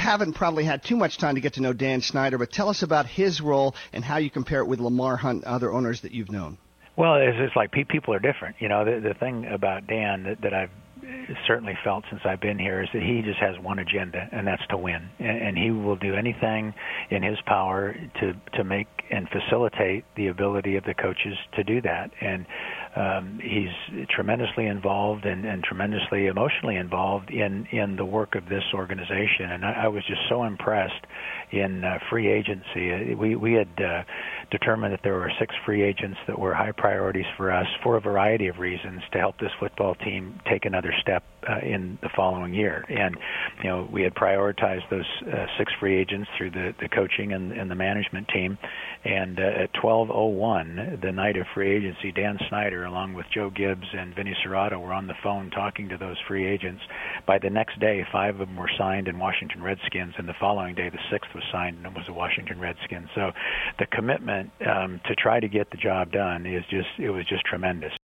haven't probably had too much time to get to know Dan Snyder, but tell us about his role and how you compare it with Lamar Hunt and other owners that you've known. Well, it's like people are different. You know, the thing about Dan that I've certainly felt since I've been here is that he just has one agenda, and that's to win. And he will do anything in his power to make and facilitate the ability of the coaches to do that. And he's tremendously involved and tremendously emotionally involved in the work of this organization. And I was just so impressed in free agency. We had determined that there were 6 free agents that were high priorities for us for a variety of reasons to help this football team take another step in the following year. And, you know, we had prioritized those 6 free agents through the coaching and the management team. And at 12:01, the night of free agency, Dan Snyder, along with Joe Gibbs and Vinny Serrato, were on the phone talking to those free agents. By the next day, 5 of them were signed in Washington Redskins, and the following day, the 6th was signed and was a Washington Redskins. So the commitment to try to get the job done was just tremendous.